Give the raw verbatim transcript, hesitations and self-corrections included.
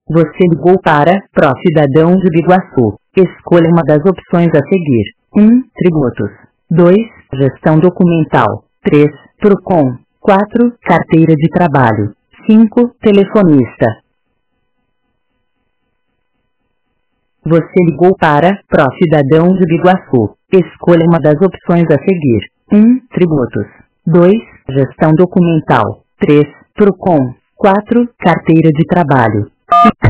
Você ligou para Procidadão de Biguaçu. Escolha uma das opções a seguir. um. Tributos. dois. Gestão documental. três. Procon. quatro. Carteira de trabalho. cinco. Telefonista. Você ligou para Procidadão de Biguaçu. Escolha uma das opções a seguir. um. Tributos. dois. Gestão documental. três. Procon. quatro. Carteira de trabalho.